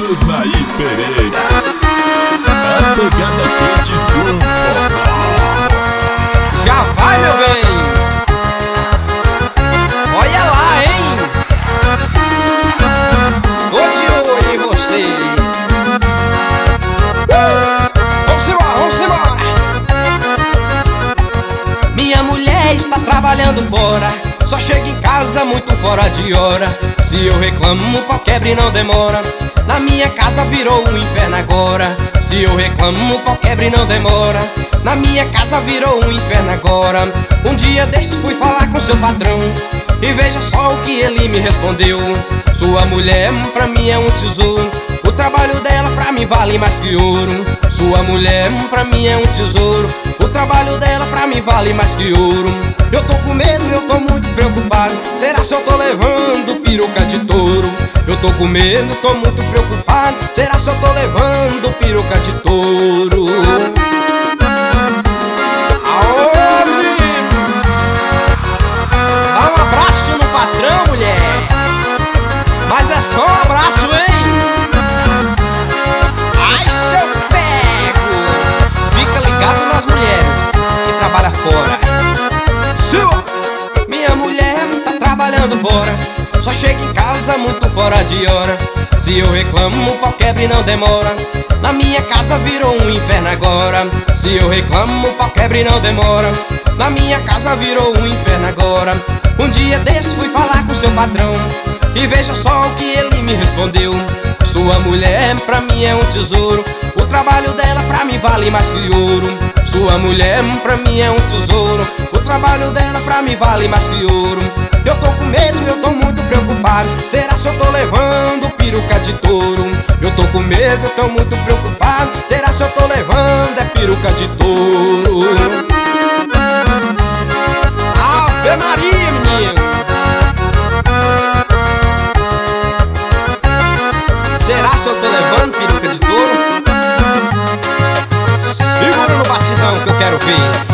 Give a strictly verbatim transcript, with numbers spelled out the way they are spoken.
Osmair Pereira, a pegada quente do forró. Já vai, meu bem! Olha lá, hein? Tô de olho em você. Vamos embora, vamos embora! Minha mulher está trabalhando fora, só chega em casa muito fora de hora. Se eu reclamo, o pau quebra e não demora. Na minha casa virou um inferno agora. Se eu reclamo, o pau quebra e não demora. Na minha casa virou um inferno agora. Um dia desse fui falar com seu patrão, e veja só o que ele me respondeu: sua mulher pra mim é um tesouro, o trabalho dela pra mim vale mais que ouro. Sua mulher pra mim é um tesouro, o trabalho dela pra mim vale mais que ouro. Eu tô com medo, eu tô muito preocupado, será se eu tô levando peruca de touro? Eu tô com medo, tô muito preocupado, será se eu tô levando peruca de touro? Aô, menino! Dá um abraço no patrão, mulher, mas é só um abraço, hein? Ai, se eu pego! Fica ligado nas mulheres que trabalham fora. Sua! Minha mulher tá trabalhando fora, só chega em casa muito fora de hora. Se eu reclamo, o pau quebra e não demora. Na minha casa virou um inferno agora. Se eu reclamo, o pau quebra e não demora. Na minha casa virou um inferno agora. Um dia desse fui falar com seu patrão, e veja só o que ele me respondeu: sua mulher pra mim é um tesouro, o trabalho dela pra mim vale mais que ouro. Sua mulher pra mim é um tesouro, o trabalho dela pra mim vale mais que ouro. Eu tô com medo, eu tô muito preocupado, será se eu tô levando peruca de touro? Eu tô com medo, eu tô muito preocupado, será se eu tô levando é peruca de touro? Ave Maria, menino! Será se eu tô levando peruca de touro? Segura no batidão que eu quero ver.